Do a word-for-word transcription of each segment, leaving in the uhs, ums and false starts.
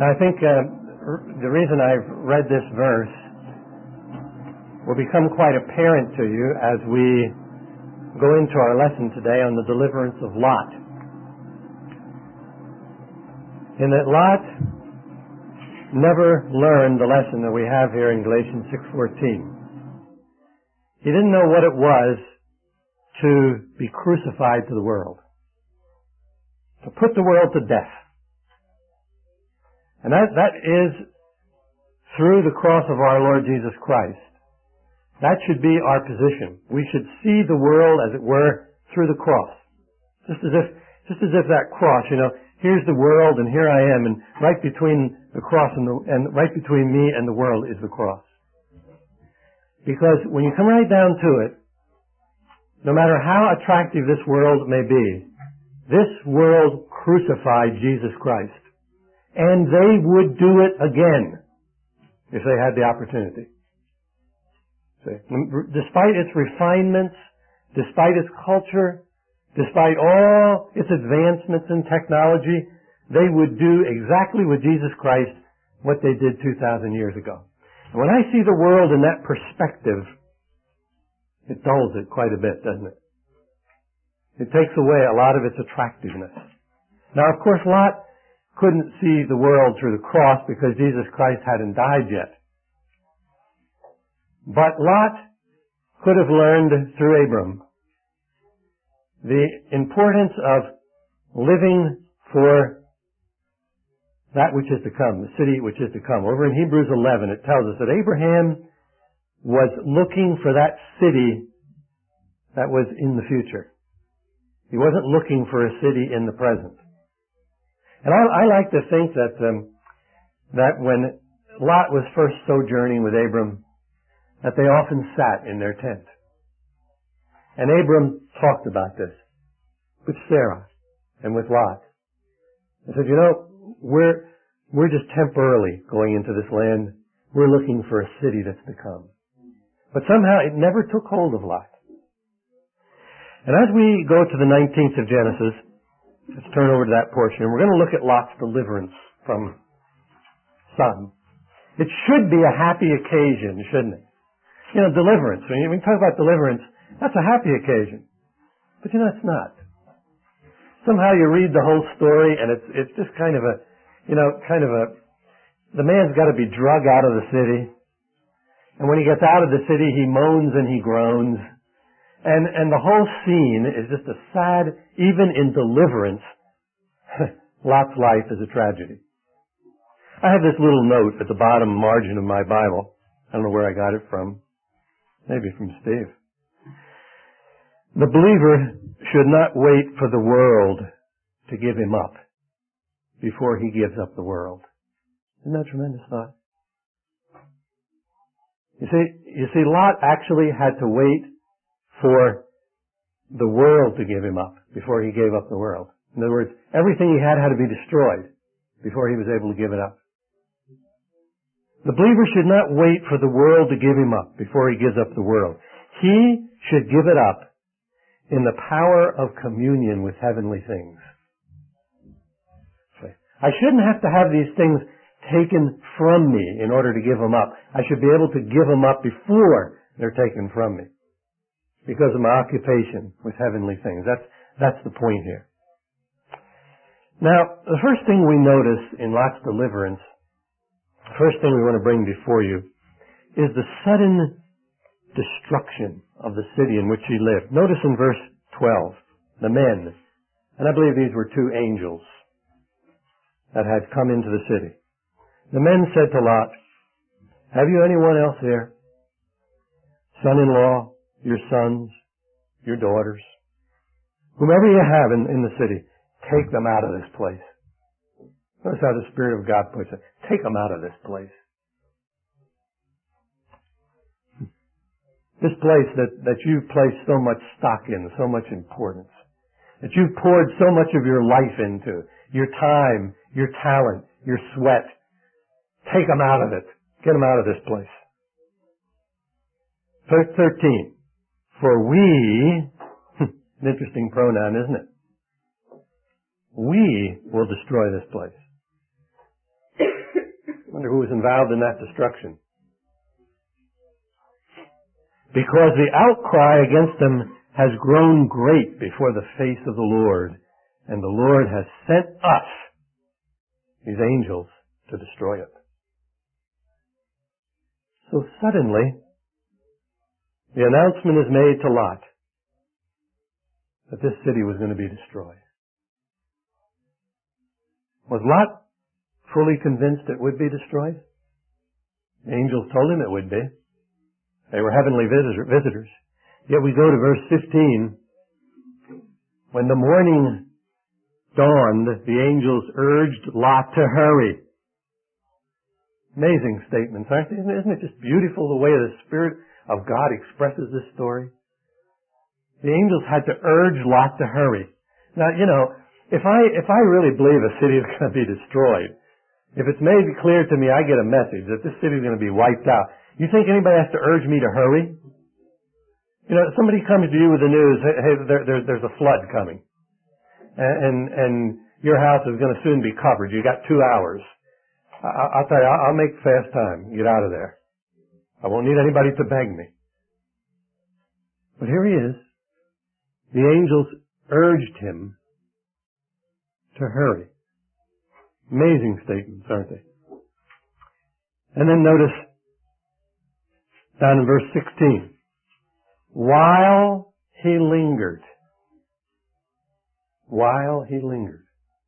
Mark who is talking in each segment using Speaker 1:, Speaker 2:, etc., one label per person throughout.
Speaker 1: Now I think uh, the reason I've read this verse will become quite apparent to you as we go into our lesson today on the deliverance of Lot. In that Lot never learned the lesson that we have here in Galatians six fourteen. He didn't know what it was to be crucified to the world, to put the world to death. And that, that is through the cross of our Lord Jesus Christ. That should be our position. We should see the world, as it were, through the cross. Just as if, just as if that cross, you know, here's the world and here I am, and right between the cross and the, and right between me and the world is the cross. Because when you come right down to it, no matter how attractive this world may be, this world crucified Jesus Christ. And they would do it again if they had the opportunity. See? Despite its refinements, despite its culture, despite all its advancements in technology, they would do exactly with Jesus Christ what they did two thousand years ago. And when I see the world in that perspective, it dulls it quite a bit, doesn't it? It takes away a lot of its attractiveness. Now, of course, Lot couldn't see the world through the cross because Jesus Christ hadn't died yet. But Lot could have learned through Abram the importance of living for that which is to come, the city which is to come. Over in Hebrews eleven, it tells us that Abraham was looking for that city that was in the future. He wasn't looking for a city in the present. And I, I like to think that um, that when Lot was first sojourning with Abram, that they often sat in their tent. And Abram talked about this with Sarah and with Lot. He said, you know, we're, we're just temporarily going into this land. We're looking for a city that's to come. But somehow it never took hold of Lot. And as we go to the nineteenth of Genesis, let's turn over to that portion. We're going to look at Lot's deliverance from Sodom. It should be a happy occasion, shouldn't it? You know, deliverance. When we talk about deliverance, that's a happy occasion. But you know, it's not. Somehow you read the whole story and it's, it's just kind of a, you know, kind of a, the man's got to be drug out of the city. And when he gets out of the city, he moans and he groans. And, and the whole scene is just a sad, even in deliverance, Lot's life is a tragedy. I have this little note at the bottom margin of my Bible. I don't know where I got it from. Maybe from Steve. The believer should not wait for the world to give him up before he gives up the world. Isn't that a tremendous thought? You see, you see, Lot actually had to wait for the world to give him up before he gave up the world. In other words, everything he had had to be destroyed before he was able to give it up. The believer should not wait for the world to give him up before he gives up the world. He should give it up in the power of communion with heavenly things. I shouldn't have to have these things taken from me in order to give them up. I should be able to give them up before they're taken from me, because of my occupation with heavenly things. That's, that's the point here. Now, the first thing we notice in Lot's deliverance, the first thing we want to bring before you, is the sudden destruction of the city in which he lived. Notice in verse twelve, the men, and I believe these were two angels that had come into the city. The men said to Lot, have you anyone else here? Son-in-law, your sons, your daughters, whomever you have in, in the city, take them out of this place. Notice how the Spirit of God puts it. Take them out of this place. This place that, that you've placed so much stock in, so much importance, that you've poured so much of your life into, your time, your talent, your sweat. Take them out of it. Get them out of this place. Verse thirteen. For we, an interesting pronoun, isn't it? We will destroy this place. Wonder who was involved in that destruction. Because the outcry against them has grown great before the face of the Lord, and the Lord has sent us, these angels, to destroy it. So suddenly, the announcement is made to Lot that this city was going to be destroyed. Was Lot fully convinced it would be destroyed? The angels told him it would be. They were heavenly visitors. Yet we go to verse fifteen. When the morning dawned, the angels urged Lot to hurry. Amazing statements, aren't they? Isn't it just beautiful the way the Spirit of God expresses this story? The angels had to urge Lot to hurry. Now, you know, if I, if I really believe a city is going to be destroyed, if it's made clear to me, I get a message that this city is going to be wiped out, you think anybody has to urge me to hurry? You know, somebody comes to you with the news, hey, hey there, there, there's a flood coming. And, and, and your house is going to soon be covered. You got two hours. I, I'll tell you, I'll make fast time. Get out of there. I won't need anybody to beg me. But here he is. The angels urged him to hurry. Amazing statements, aren't they? And then notice down in verse sixteen. While he lingered. While he lingered.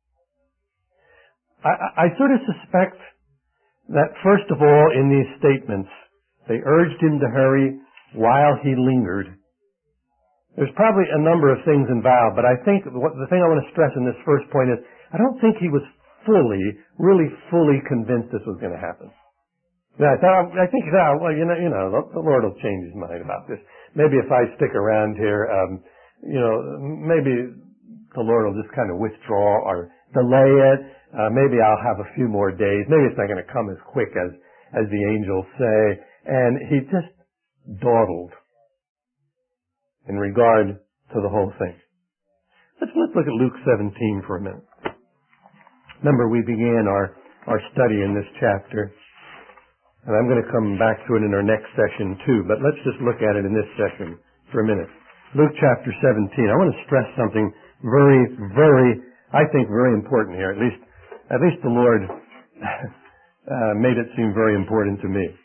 Speaker 1: I, I sort of suspect that first of all in these statements, they urged him to hurry while he lingered. There's probably a number of things involved, but I think what, the thing I want to stress in this first point is I don't think he was fully, really fully convinced this was going to happen. Yeah, I, thought, I think he thought, well, you know, you know, the, the Lord will change his mind about this. Maybe if I stick around here, um, you know, maybe the Lord will just kind of withdraw or delay it. Uh, maybe I'll have a few more days. Maybe it's not going to come as quick as, as the angels say. And he just dawdled in regard to the whole thing. Let's, let's look at Luke seventeen for a minute. Remember, we began our, our study in this chapter, and I'm going to come back to it in our next session too, but let's just look at it in this session for a minute. Luke chapter seventeen. I want to stress something very, very, I think very important here. At least, at least the Lord uh, made it seem very important to me.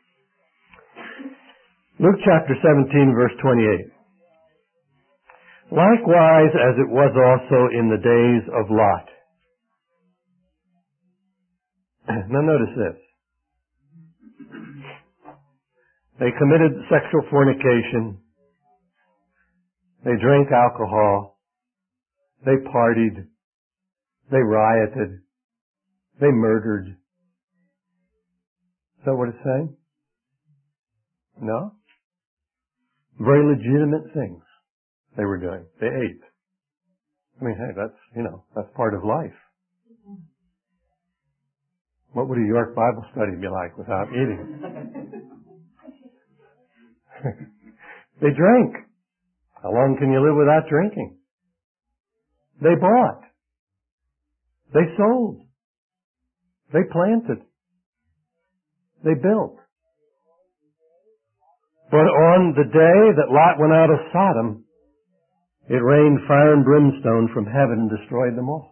Speaker 1: Luke chapter seventeen, verse twenty-eight. Likewise as it was also in the days of Lot. Now notice this. They committed sexual fornication. They drank alcohol. They partied. They rioted. They murdered. Is that what it's saying? No? Very legitimate things they were doing. They ate. I mean, hey, that's, you know, that's part of life. What would a York Bible study be like without eating? They drank. How long can you live without drinking? They bought. They sold. They planted. They built. But on the day that Lot went out of Sodom, it rained fire and brimstone from heaven and destroyed them all.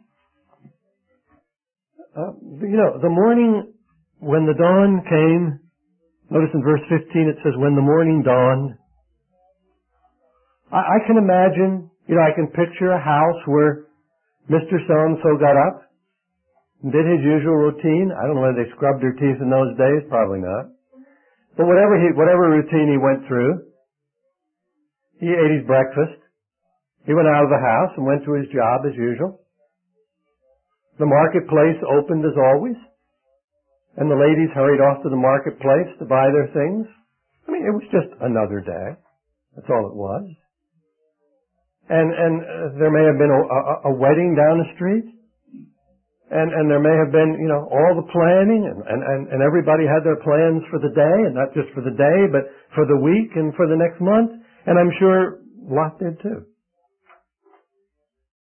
Speaker 1: Uh, you know, the morning when the dawn came, notice in verse fifteen it says, when the morning dawned, I, I can imagine, you know, I can picture a house where Mister So-and-so got up and did his usual routine. I don't know whether they scrubbed their teeth in those days, probably not. But whatever he, whatever routine he went through, he ate his breakfast. He went out of the house and went to his job as usual. The marketplace opened as always. And the ladies hurried off to the marketplace to buy their things. I mean, it was just another day. That's all it was. And, and uh, there may have been a, a, a wedding down the street. And, and there may have been, you know, all the planning and, and, and, and everybody had their plans for the day, and not just for the day, but for the week and for the next month. And I'm sure Lot did too.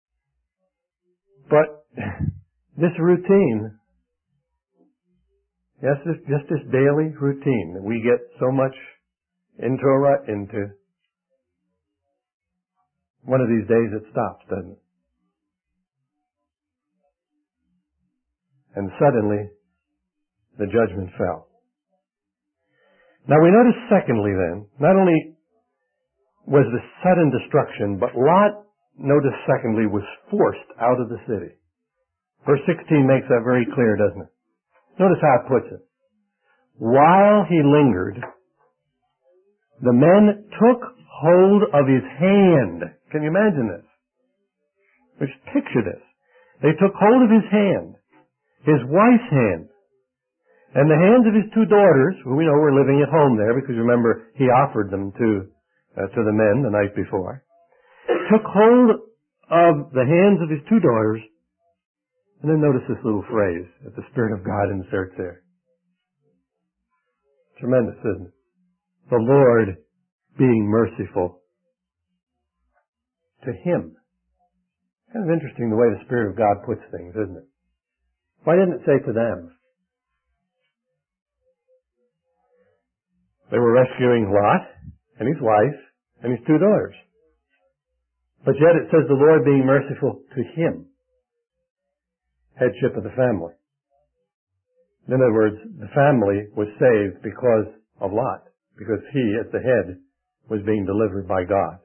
Speaker 1: But this routine Yes, it's just this daily routine that we get so much into a rut into. One of these days it stops, doesn't it? And suddenly the judgment fell. Now we notice secondly then, not only was the sudden destruction, but Lot, notice secondly, was forced out of the city. Verse sixteen makes that very clear, doesn't it? Notice how it puts it. While he lingered, the men took hold of his hand. Can you imagine this? Just picture this. They took hold of his hand, his wife's hand, and the hands of his two daughters, who we know were living at home there, because remember, he offered them to, uh, to the men the night before, took hold of the hands of his two daughters, and then notice this little phrase that the Spirit of God inserts there. Tremendous, isn't it? The Lord being merciful to him. Kind of interesting the way the Spirit of God puts things, isn't it? Why didn't it say to them? They were rescuing Lot and his wife and his two daughters. But yet it says the Lord being merciful to him. Headship of the family. In other words, the family was saved because of Lot, because he, as the head, was being delivered by God.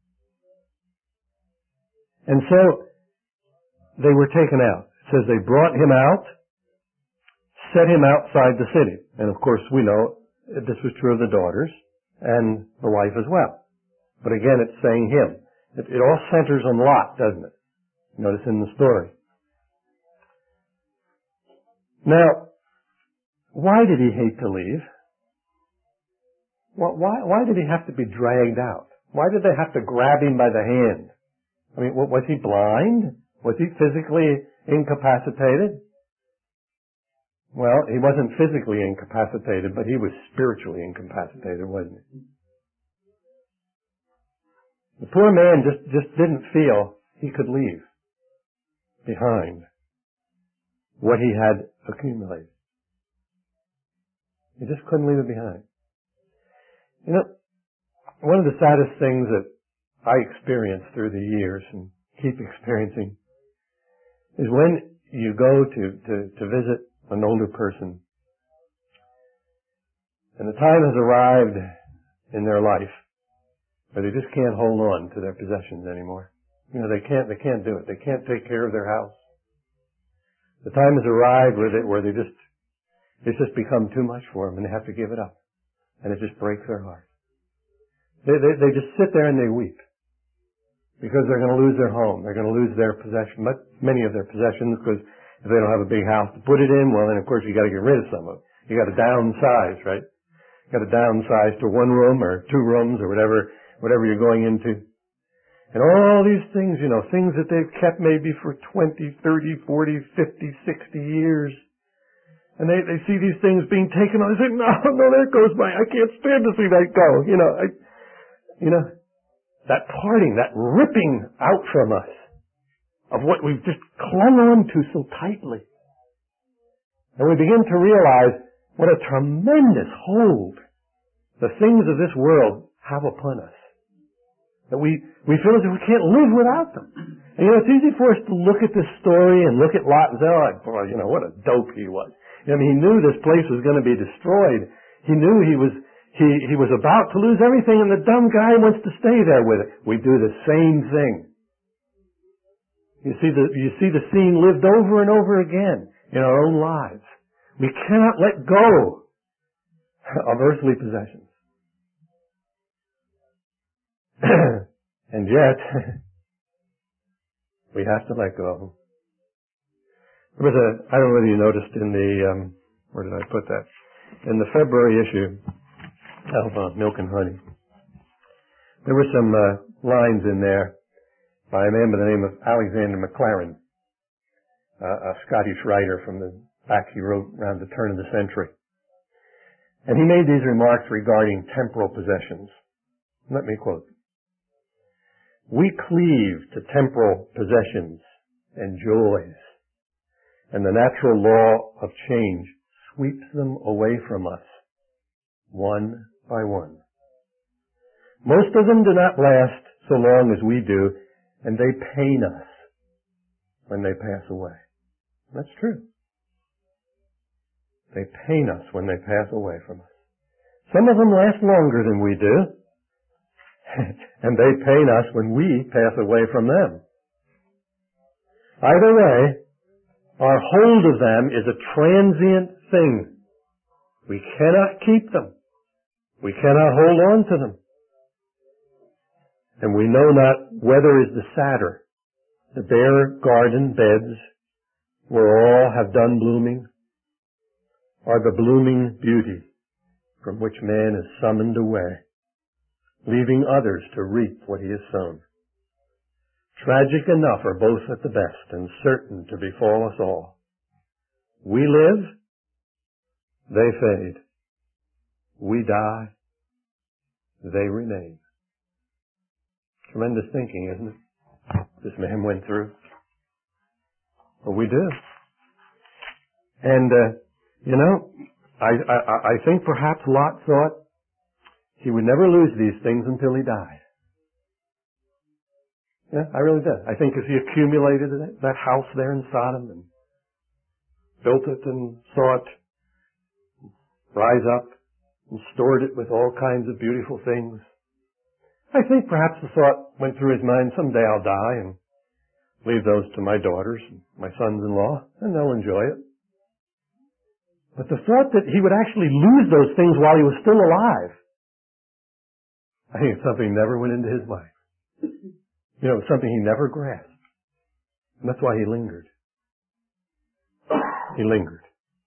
Speaker 1: And so, they were taken out. It says they brought him out, set him outside the city. And of course, we know this was true of the daughters and the wife as well. But again, it's saying him. It, it all centers on Lot, doesn't it? Notice in the story. Now, why did he hate to leave? Well, why, why did he have to be dragged out? Why did they have to grab him by the hand? I mean, was he blind? Was he physically incapacitated? Well, he wasn't physically incapacitated, but he was spiritually incapacitated, wasn't he? The poor man just, just didn't feel he could leave behind what he had accumulated. He just couldn't leave it behind. You know, one of the saddest things that I experienced through the years and keep experiencing is when you go to, to, to visit an older person and the time has arrived in their life where they just can't hold on to their possessions anymore. You know, they can't, they can't do it. They can't take care of their house. The time has arrived where they, where they just, it's just become too much for them and they have to give it up. And it just breaks their heart. They, they, they just sit there and they weep. Because they're going to lose their home. They're going to lose their possession, but many of their possessions, because if they don't have a big house to put it in, well then of course you got to get rid of some of it. You got to downsize, right? You got to downsize to one room or two rooms or whatever, whatever you're going into. And all these things, you know, things that they've kept maybe for twenty, thirty, forty, fifty, sixty years. And they, they see these things being taken on. They say, no, no, there goes my, I can't stand to see that go. You know, I, you know, that parting, that ripping out from us of what we've just clung on to so tightly. And we begin to realize what a tremendous hold the things of this world have upon us. That we, we feel as if we can't live without them. And you know, it's easy for us to look at this story and look at Lot and say, oh, boy, you know, what a dope he was. I mean, he knew this place was going to be destroyed. He knew he was, he, he was about to lose everything and the dumb guy wants to stay there with it. We do the same thing. You see the, you see the scene lived over and over again in our own lives. We cannot let go of earthly possessions. And yet, we have to let go of them. There was a, I don't know whether you noticed in the, um, where did I put that? In the February issue of uh, Milk and Honey, there were some uh, lines in there by a man by the name of Alexander Maclaren, uh, a Scottish writer from the back he wrote around the turn of the century. And he made these remarks regarding temporal possessions. Let me quote. We cleave to temporal possessions and joys, and the natural law of change sweeps them away from us, one by one. Most of them do not last so long as we do, and they pain us when they pass away. That's true. They pain us when they pass away from us. Some of them last longer than we do, and they pain us when we pass away from them. Either way, our hold of them is a transient thing. We cannot keep them. We cannot hold on to them. And we know not whether is the sadder, the bare garden beds where all have done blooming, or the blooming beauty from which man is summoned away, leaving others to reap what he has sown. Tragic enough are both at the best, and certain to befall us all. We live, they fade. We die, they remain. Tremendous thinking, isn't it? This man went through. But we do. And, uh, you know, I, I, I think perhaps Lot thought he would never lose these things until he died. Yeah, I really did. I think if he accumulated it, that house there in Sodom and built it and saw it rise up and stored it with all kinds of beautiful things, I think perhaps the thought went through his mind, someday I'll die and leave those to my daughters and my sons-in-law, and they'll enjoy it. But the thought that he would actually lose those things while he was still alive, I think it's something that never went into his mind. You know, it's something he never grasped. And that's why he lingered. He lingered.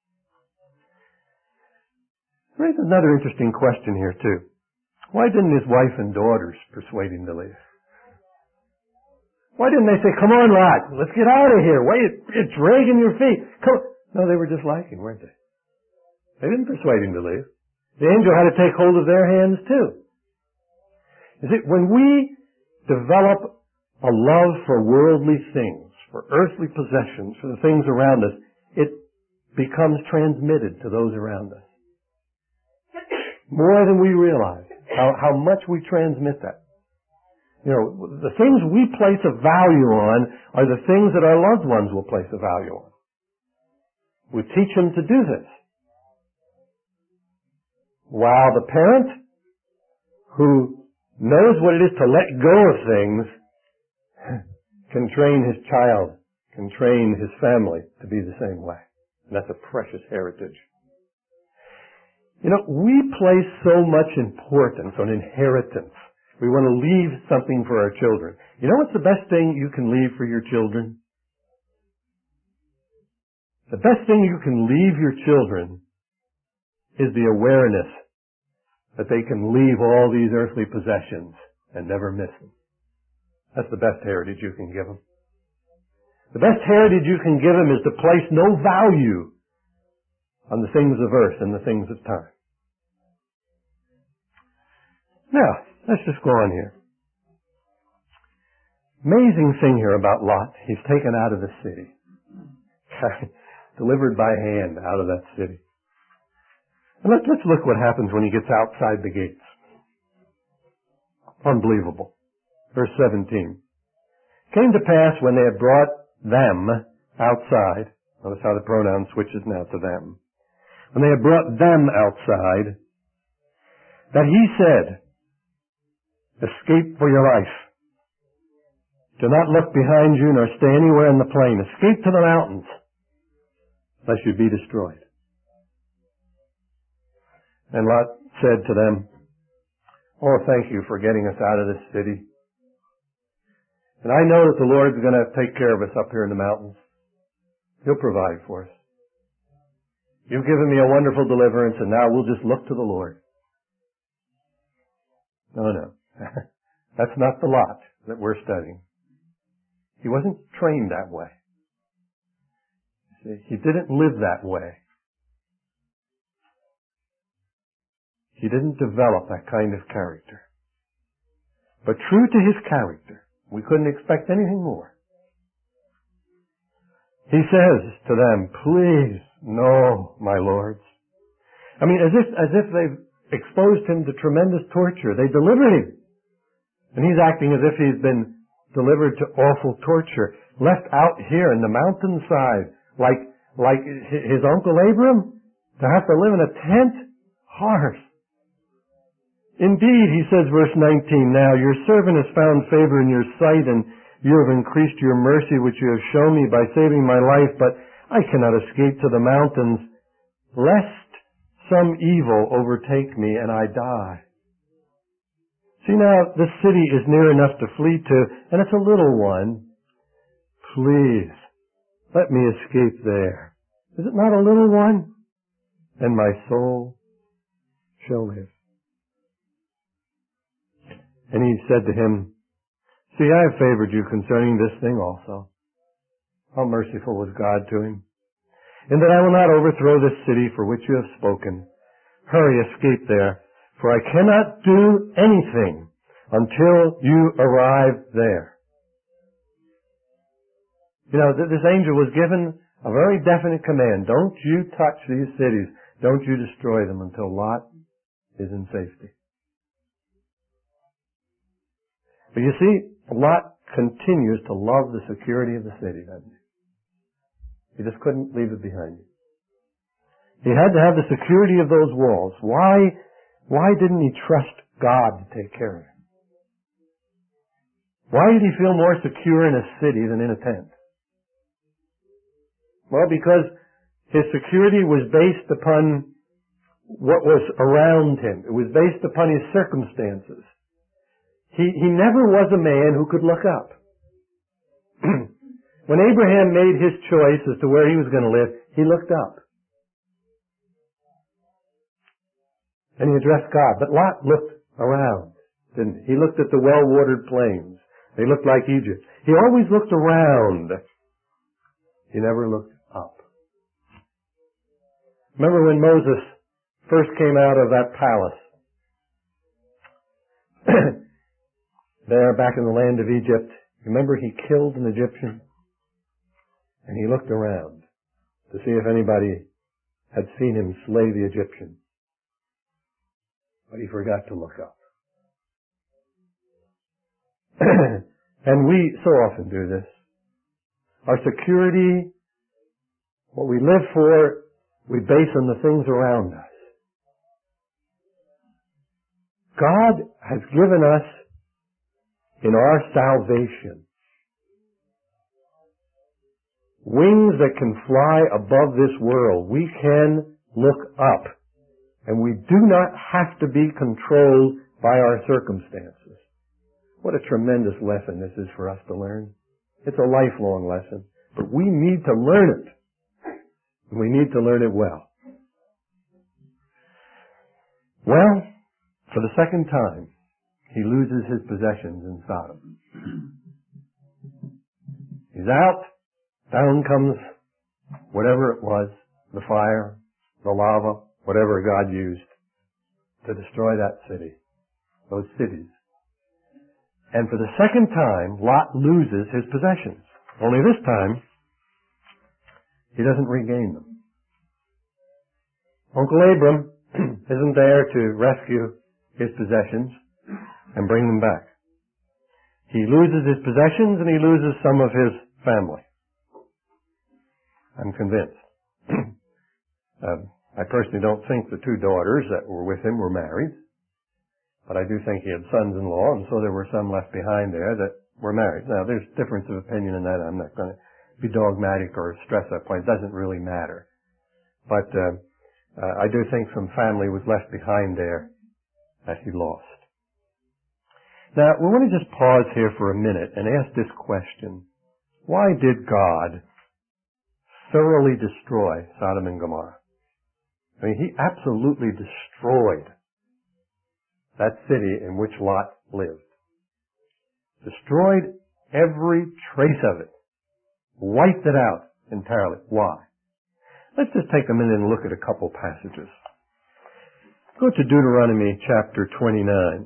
Speaker 1: There's another interesting question here, too. Why didn't his wife and daughters persuade him to leave? Why didn't they say, come on, Lot, let's get out of here. Wait, you're dragging your feet. Come. No, they were just like him, weren't they? They didn't persuade him to leave. The angel had to take hold of their hands, too. You see, when we develop a love for worldly things, for earthly possessions, for the things around us, it becomes transmitted to those around us. More than we realize how, how much we transmit that. You know, the things we place a value on are the things that our loved ones will place a value on. We teach them to do this. While the parent who knows what it is to let go of things can train his child, can train his family to be the same way. And that's a precious heritage. You know, we place so much importance on inheritance. We want to leave something for our children. You know what's the best thing you can leave for your children? The best thing you can leave your children is the awareness that they can leave all these earthly possessions and never miss them. That's the best heritage you can give them. The best heritage you can give them is to place no value on the things of earth and the things of time. Now, let's just go on here. Amazing thing here about Lot. He's taken out of the city. Delivered by hand out of that city. And let's, let's look what happens when he gets outside the gates. Unbelievable. Verse seventeen. Came to pass when they had brought them outside. Notice how the pronoun switches now to them. When they had brought them outside, that he said, escape for your life. Do not look behind you nor stay anywhere in the plain. Escape to the mountains, lest you be destroyed. And Lot said to them, oh, thank you for getting us out of this city. And I know that the Lord's going to take care of us up here in the mountains. He'll provide for us. You've given me a wonderful deliverance, and now we'll just look to the Lord. No, no. That's not the Lot that we're studying. He wasn't trained that way. See, he didn't live that way. He didn't develop that kind of character. But true to his character, we couldn't expect anything more. He says to them, please, No, my lords. I mean, as if, as if they've exposed him to tremendous torture. They delivered him. And he's acting as if he's been delivered to awful torture, left out here in the mountainside, like, like his uncle Abram, to have to live in a tent? Harsh. Indeed, he says, verse nineteen, now your servant has found favor in your sight, and you have increased your mercy which you have shown me by saving my life, but I cannot escape to the mountains, lest some evil overtake me and I die. See now, the city is near enough to flee to, and it's a little one. Please, let me escape there. Is it not a little one? And my soul shall live. And he said to him, see, I have favored you concerning this thing also. How merciful was God to him. And that I will not overthrow this city for which you have spoken. Hurry, escape there, for I cannot do anything until you arrive there. You know, this angel was given a very definite command. Don't you touch these cities. Don't you destroy them until Lot is in safety. But you see, Lot continues to love the security of the city, doesn't he? He just couldn't leave it behind him. He had to have the security of those walls. Why, why didn't he trust God to take care of him? Why did he feel more secure in a city than in a tent? Well, because his security was based upon what was around him. It was based upon his circumstances. He, he never was a man who could look up. When Abraham made his choice as to where he was going to live, he looked up. And he addressed God. But Lot looked around, didn't he? He looked at the well-watered plains. They looked like Egypt. He always looked around. He never looked up. Remember when Moses first came out of that palace? There back in the land of Egypt. Remember he killed an Egyptian? And he looked around to see if anybody had seen him slay the Egyptian. But he forgot to look up. And we so often do this. Our security, what we live for, we base on the things around us. God has given us in our salvation wings that can fly above this world. We can look up. And we do not have to be controlled by our circumstances. What a tremendous lesson this is for us to learn. It's a lifelong lesson. But we need to learn it. And we need to learn it well. Well, for the second time, he loses his possessions in Sodom. He's out. Down comes whatever it was, the fire, the lava, whatever God used to destroy that city, those cities. And for the second time, Lot loses his possessions. Only this time, he doesn't regain them. Uncle Abram isn't there to rescue his possessions and bring them back. He loses his possessions and he loses some of his family. I'm convinced. uh, I personally don't think the two daughters that were with him were married, but I do think he had sons-in-law, and so there were some left behind there that were married. Now, there's difference of opinion in that. I'm not going to be dogmatic or stress that point. It doesn't really matter. But uh, uh, I do think some family was left behind there that he lost. Now, we want to just pause here for a minute and ask this question. Why did God thoroughly destroy Sodom and Gomorrah? I mean, he absolutely destroyed that city in which Lot lived. Destroyed every trace of it. Wiped it out entirely. Why? Let's just take a minute and look at a couple passages. Go to Deuteronomy chapter twenty-nine.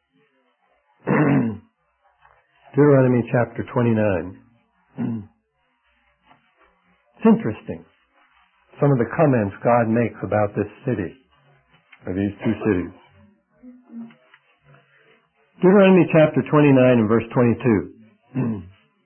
Speaker 1: Deuteronomy chapter twenty-nine. It's interesting. some of the comments God makes about this city, or these two cities. Deuteronomy chapter twenty-nine and verse twenty-two.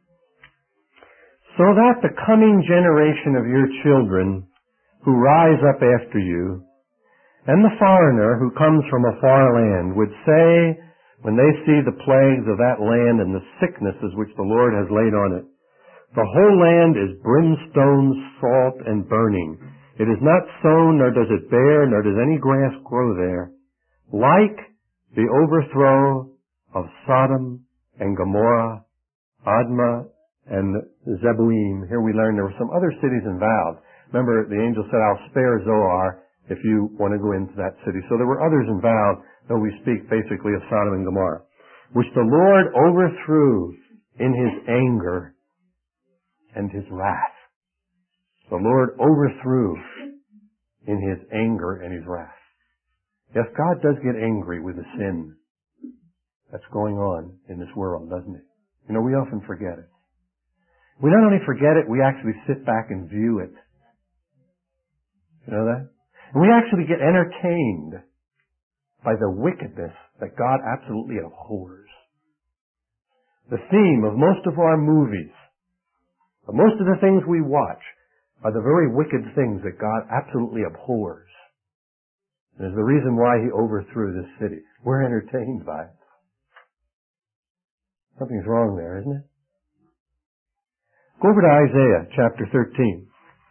Speaker 1: So that the coming generation of your children who rise up after you, and the foreigner who comes from a far land, would say, when they see the plagues of that land and the sicknesses which the Lord has laid on it, the whole land is brimstone, salt, and burning. It is not sown, nor does it bear, nor does any grass grow there. Like the overthrow of Sodom and Gomorrah, Admah, and Zeboim. Here we learn there were some other cities involved. Remember, the angel said, I'll spare Zoar if you want to go into that city. So there were others involved, though we speak basically of Sodom and Gomorrah, which the Lord overthrew in His anger and His wrath. The Lord overthrew in His anger and His wrath. Yes, God does get angry with the sin that's going on in this world, doesn't He? You know, we often forget it. We not only forget it, we actually sit back and view it. You know that? And we actually get entertained by the wickedness that God absolutely abhors. The theme of most of our movies, of most of the things we watch, are the very wicked things that God absolutely abhors. And is the reason why He overthrew this city. We're entertained by it. Something's wrong there, isn't it? Go over to Isaiah chapter thirteen.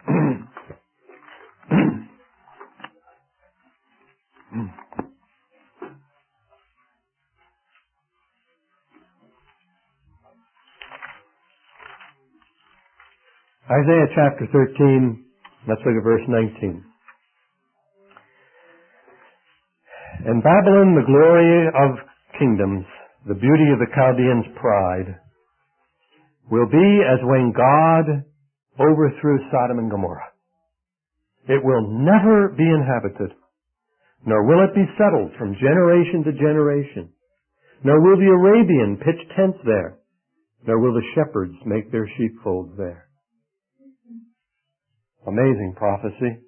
Speaker 1: Isaiah chapter thirteen, let's look at verse nineteen. And Babylon, the glory of kingdoms, the beauty of the Chaldeans' pride, will be as when God overthrew Sodom and Gomorrah. It will never be inhabited, nor will it be settled from generation to generation, nor will the Arabian pitch tents there, nor will the shepherds make their sheepfolds there. Amazing prophecy.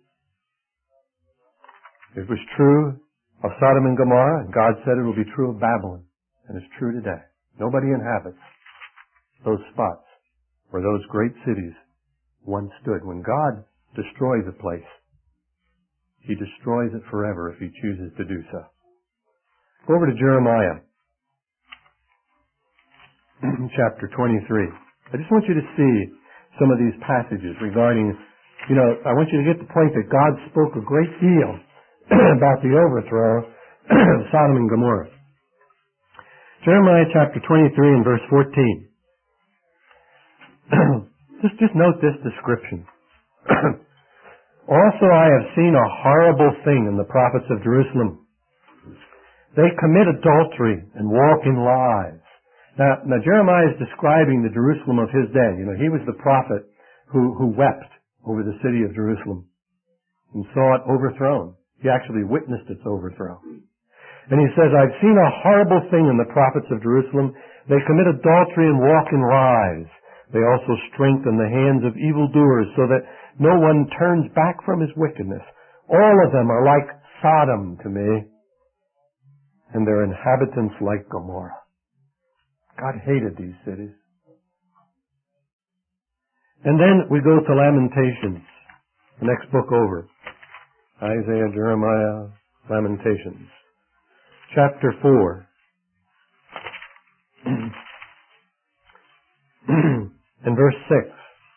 Speaker 1: It was true of Sodom and Gomorrah, and God said it will be true of Babylon, and it's true today. Nobody inhabits those spots where those great cities once stood. When God destroys a place, He destroys it forever if He chooses to do so. Go over to Jeremiah chapter twenty-three. I just want you to see some of these passages regarding, you know, I want you to get the point that God spoke a great deal about the overthrow of Sodom and Gomorrah. Jeremiah chapter twenty-three and verse fourteen. just, just note this description. Also I have seen a horrible thing in the prophets of Jerusalem. They commit adultery and walk in lies. Now, now Jeremiah is describing the Jerusalem of his day. You know, he was the prophet who, who wept over the city of Jerusalem and saw it overthrown. He actually witnessed its overthrow. And he says, I've seen a horrible thing in the prophets of Jerusalem. They commit adultery and walk in lies. They also strengthen the hands of evildoers so that no one turns back from his wickedness. All of them are like Sodom to me, and their inhabitants like Gomorrah. God hated these cities. And then we go to Lamentations, the next book over. Isaiah, Jeremiah, Lamentations. Chapter four. And verse six.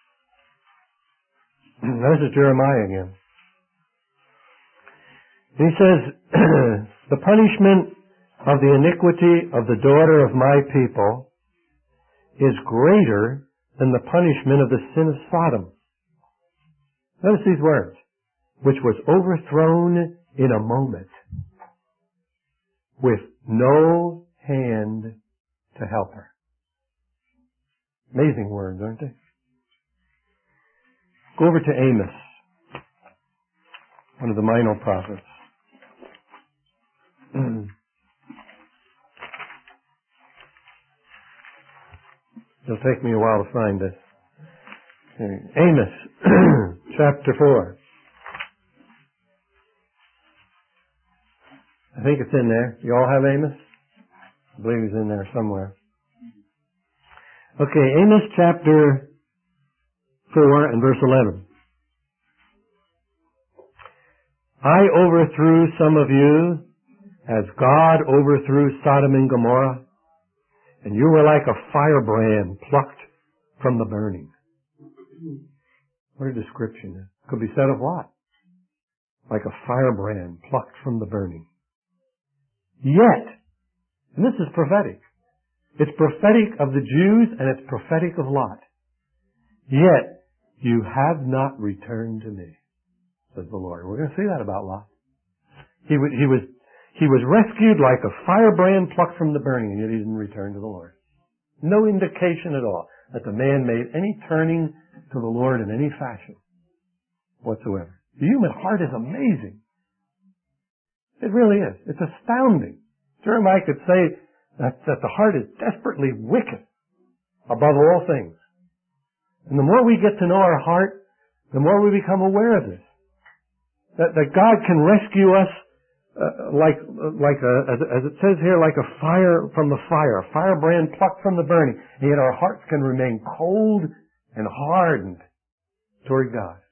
Speaker 1: Now this is Jeremiah again. And he says, the punishment of the iniquity of the daughter of my people is greater than the punishment of the sin of Sodom. Notice these words. Which was overthrown in a moment, with no hand to help her. Amazing words, aren't they? Go over to Amos, one of the minor prophets. It'll take me a while to find this. Amos, chapter four. I think it's in there. You all have Amos? I believe he's in there somewhere. Okay, Amos chapter four and verse eleven. I overthrew some of you as God overthrew Sodom and Gomorrah, and you were like a firebrand plucked from the burning. What a description. Could be said of what? Like a firebrand plucked from the burning. Yet, and this is prophetic, it's prophetic of the Jews and it's prophetic of Lot. Yet, you have not returned to me, says the Lord. We're going to see that about Lot. He was, he was, he was rescued like a firebrand plucked from the burning, and yet he didn't return to the Lord. No indication at all that the man made any turning to the Lord in any fashion whatsoever. The human heart is amazing. It really is. It's astounding. Jeremiah could say that, that the heart is desperately wicked above all things. And the more we get to know our heart, the more we become aware of this. That, that God can rescue us uh, like, like a, as, as it says here, like a fire from the fire, a firebrand plucked from the burning. And yet our hearts can remain cold and hardened toward God.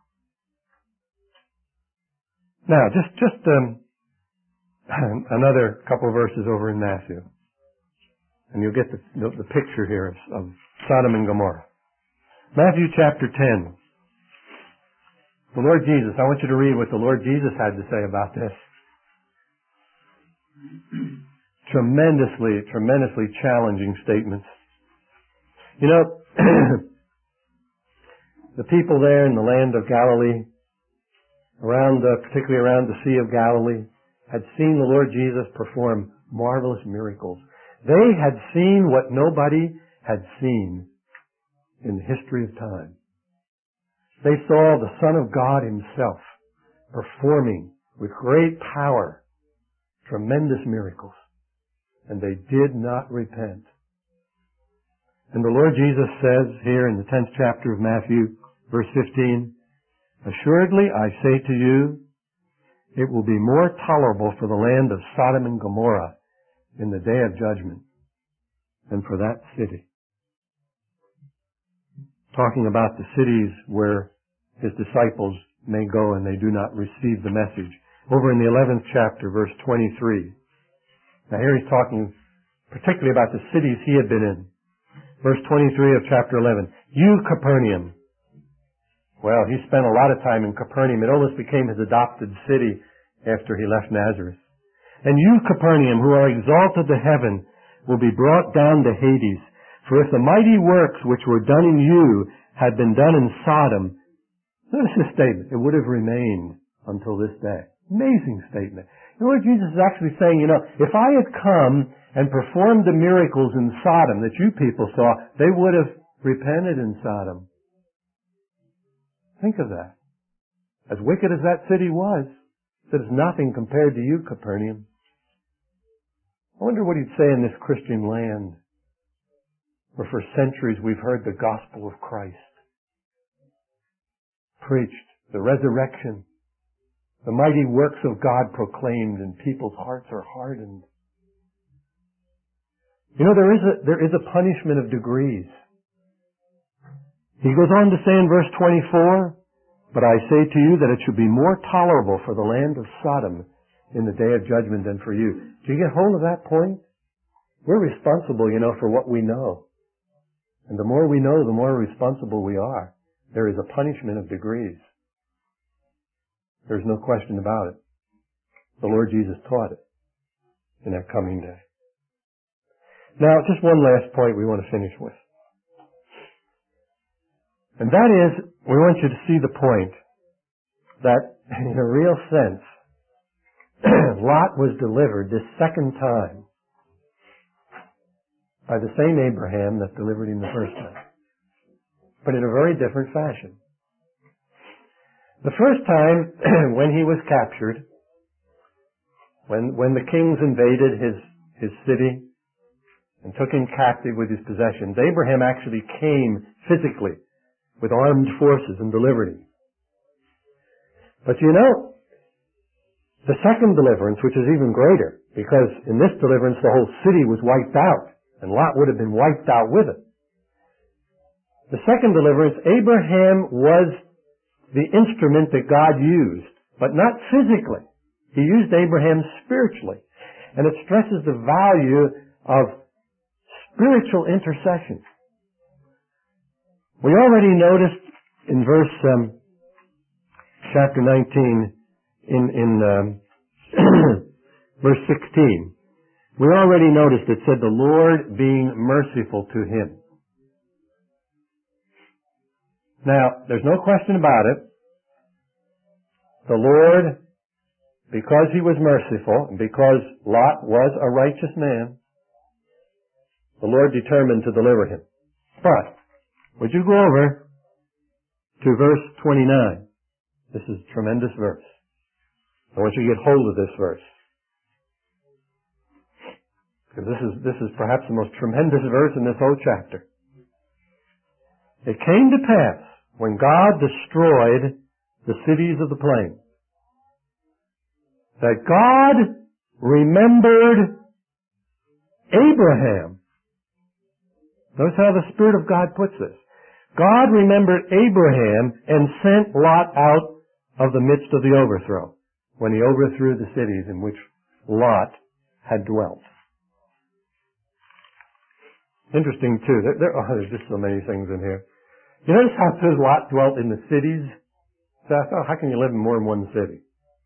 Speaker 1: Now, just, just, um, another couple of verses over in Matthew. And you'll get the, the, the picture here of, of Sodom and Gomorrah. Matthew chapter ten. The Lord Jesus, I want you to read what the Lord Jesus had to say about this. Tremendously, tremendously challenging statements. You know, the people there in the land of Galilee, around, uh, particularly around the Sea of Galilee, had seen the Lord Jesus perform marvelous miracles. They had seen what nobody had seen in the history of time. They saw the Son of God himself performing with great power tremendous miracles. And they did not repent. And the Lord Jesus says here in the tenth chapter of Matthew, verse fifteen, assuredly I say to you, it will be more tolerable for the land of Sodom and Gomorrah in the day of judgment than for that city. Talking about the cities where his disciples may go and they do not receive the message. Over in the eleventh chapter, verse twenty-three. Now here he's talking particularly about the cities he had been in. Verse twenty-three of chapter eleven. You, Capernaum. Well, he spent a lot of time in Capernaum. It almost became his adopted city after he left Nazareth. And you, Capernaum, who are exalted to heaven, will be brought down to Hades. For if the mighty works which were done in you had been done in Sodom, notice this statement, it would have remained until this day. Amazing statement. The Lord Jesus is actually saying, you know, if I had come and performed the miracles in Sodom that you people saw, they would have repented in Sodom. Think of that. As wicked as that city was, it is nothing compared to you, Capernaum. I wonder what he'd say in this Christian land, where for centuries we've heard the gospel of Christ preached, the resurrection, the mighty works of God proclaimed, and people's hearts are hardened. You know, there is a, there is a punishment of degrees. He goes on to say in verse twenty-four, but I say to you that it should be more tolerable for the land of Sodom in the day of judgment than for you. Do you get hold of that point? We're responsible, you know, for what we know. And the more we know, the more responsible we are. There is a punishment of degrees. There's no question about it. The Lord Jesus taught it in that coming day. Now, just one last point we want to finish with. And that is, we want you to see the point that, in a real sense, Lot was delivered this second time by the same Abraham that delivered him the first time, but in a very different fashion. The first time, when he was captured, when when the kings invaded his his city and took him captive with his possessions, Abraham actually came physically with armed forces and delivered him. But you know, The second deliverance, which is even greater, because in this deliverance the whole city was wiped out, and Lot would have been wiped out with it. The second deliverance, Abraham was the instrument that God used, but not physically. He used Abraham spiritually. And it stresses the value of spiritual intercession. We already noticed in verse um, chapter nineteen, in, in um, verse sixteen, we already noticed it said the Lord being merciful to him. Now, there's no question about it. The Lord, because he was merciful, and because Lot was a righteous man, the Lord determined to deliver him. But, would you go over to verse twenty-nine? This is a tremendous verse. I want you to get hold of this verse. Because this is, this is perhaps the most tremendous verse in this whole chapter. It came to pass, when God destroyed the cities of the plain, that God remembered Abraham. Notice how the Spirit of God puts this. God remembered Abraham and sent Lot out of the midst of the overthrow, when he overthrew the cities in which Lot had dwelt. Interesting too. There, there, oh, there's just so many things in here. You notice how it says Lot dwelt in the cities? So I thought, how can you live in more than one city?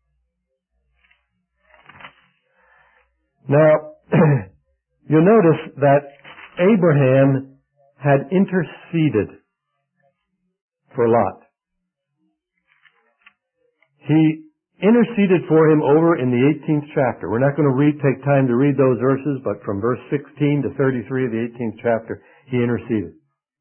Speaker 1: Now, you'll notice that Abraham had interceded for Lot. He interceded for him over in the eighteenth chapter. We're not going to read, take time to read those verses, but from verse sixteen to thirty-three of the eighteenth chapter, he interceded.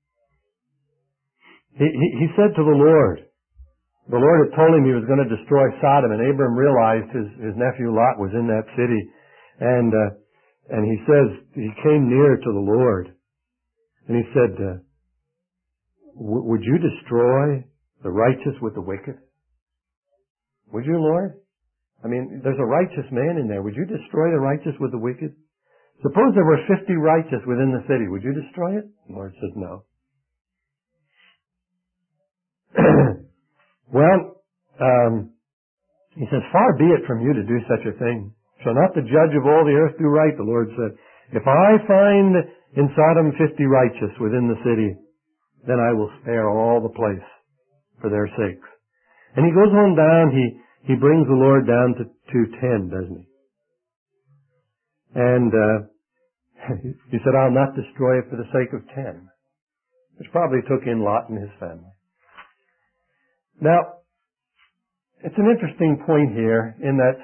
Speaker 1: He, he, he said to the Lord, the Lord had told him he was going to destroy Sodom, and Abram realized his, his nephew Lot was in that city, and uh, and he says, he came near to the Lord, and he said, uh, would you destroy the righteous with the wicked? Would you, Lord? I mean, there's a righteous man in there. Would you destroy the righteous with the wicked? Suppose there were fifty righteous within the city. Would you destroy it? The Lord says no. Well, um, he says, far be it from you to do such a thing. Shall not the judge of all the earth do right? The Lord said, if I find in Sodom fifty righteous within the city, then I will spare all the place for their sakes. And he goes on down, he, he brings the Lord down to, to ten, doesn't he? And, uh, he said, I'll not destroy it for the sake of ten. Which probably took in Lot and his family. Now, it's an interesting point here in that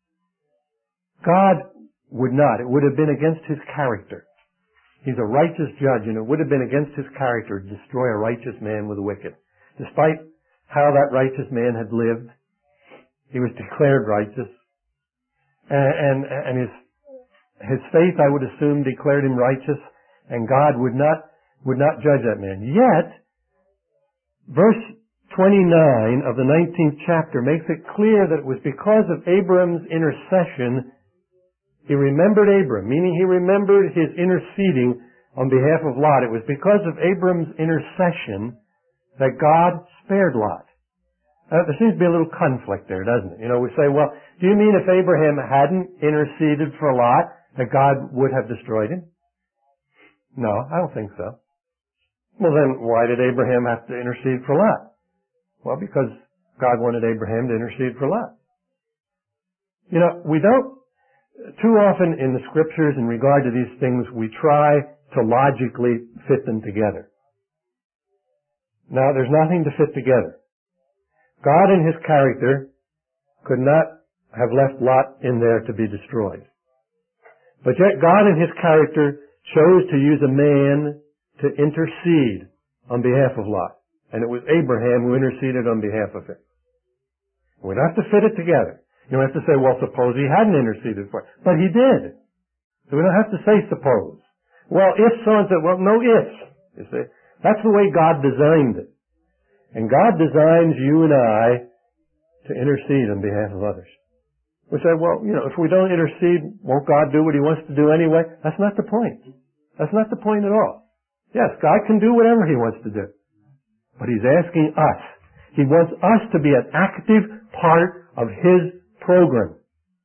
Speaker 1: God would not. It would have been against his character. He's a righteous judge, and it would have been against his character to destroy a righteous man with a wicked. Despite how that righteous man had lived, he was declared righteous. And, and, and his, his faith, I would assume, declared him righteous, and God would not, would not judge that man. Yet, verse twenty-nine of the nineteenth chapter makes it clear that it was because of Abram's intercession, he remembered Abram, meaning he remembered his interceding on behalf of Lot. It was because of Abram's intercession that God spared Lot. Uh, there seems to be a little conflict there, doesn't it? You know, we say, well, do you mean if Abraham hadn't interceded for Lot, that God would have destroyed him? No, I don't think so. Well, then why did Abraham have to intercede for Lot? Well, because God wanted Abraham to intercede for Lot. You know, we don't, too often in the scriptures in regard to these things, we try to logically fit them together. Now, there's nothing to fit together. God in his character could not have left Lot in there to be destroyed. But yet God in his character chose to use a man to intercede on behalf of Lot. And it was Abraham who interceded on behalf of him. We don't have to fit it together. You don't have to say, well, suppose he hadn't interceded for it. But he did. So we don't have to say suppose. Well, if so and so, well, no ifs. You see? That's the way God designed it. And God designs you and I to intercede on behalf of others. We say, well, you know, if we don't intercede, won't God do what He wants to do anyway? That's not the point. That's not the point at all. Yes, God can do whatever He wants to do. But He's asking us. He wants us to be an active part of His program.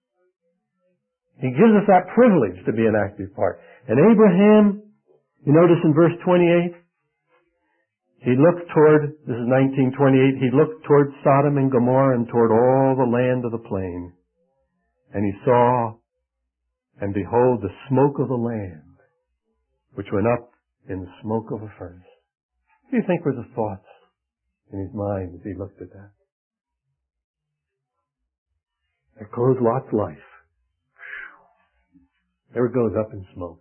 Speaker 1: He gives us that privilege to be an active part. And Abraham, you notice in verse twenty-eight, he looked toward, this is nineteen twenty-eight, he looked toward Sodom and Gomorrah and toward all the land of the plain. And he saw, and behold, the smoke of the land, which went up in the smoke of a furnace. What do you think were the thoughts in his mind as he looked at that? There goes Lot's life. There it goes up in smoke.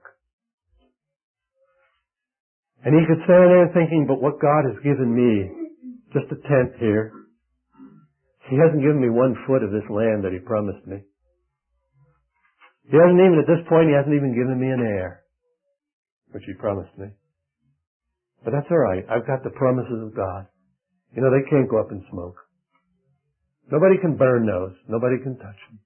Speaker 1: And he could stand there thinking, but what God has given me, just a tent here. He hasn't given me one foot of this land that He promised me. He hasn't even, at this point, He hasn't even given me an heir, which He promised me. But that's all right. I've got the promises of God. You know, they can't go up in smoke. Nobody can burn those. Nobody can touch them.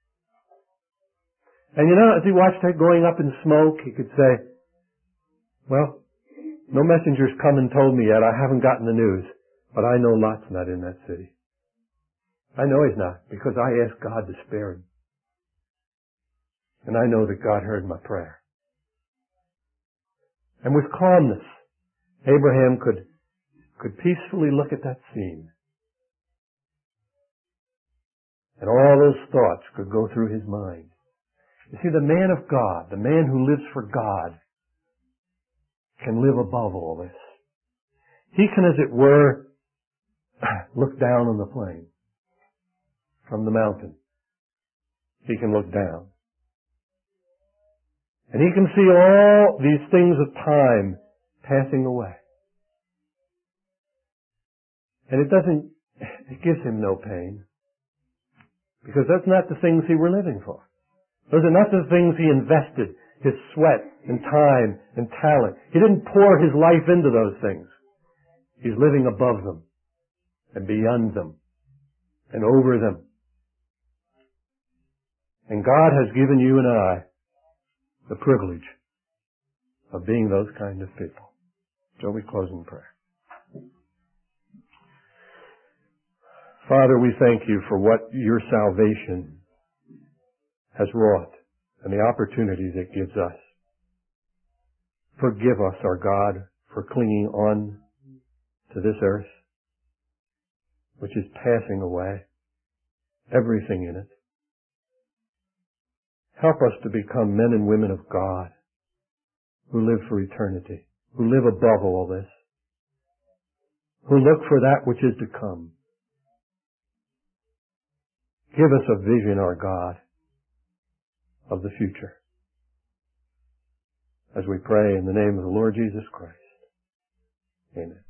Speaker 1: And you know, as he watched that going up in smoke, he could say, well, no messenger's come and told me yet. I haven't gotten the news. But I know Lot's not in that city. I know he's not, because I asked God to spare him. And I know that God heard my prayer. And with calmness, Abraham could, could peacefully look at that scene. And all those thoughts could go through his mind. You see, the man of God, the man who lives for God, can live above all this. He can, as it were, look down on the plain from the mountain. He can look down. And he can see all these things of time passing away. And it doesn't, it gives him no pain. Because that's not the things he were living for. Those are not the things he invested his sweat and time and talent. He didn't pour his life into those things. He's living above them and beyond them and over them. And God has given you and I the privilege of being those kind of people. Shall we close in prayer? Father, we thank you for what your salvation has wrought and the opportunities it gives us. Forgive us, our God, for clinging on to this earth, which is passing away, everything in it. Help us to become men and women of God who live for eternity, who live above all this, who look for that which is to come. Give us a vision, our God, of the future. As we pray in the name of the Lord Jesus Christ. Amen.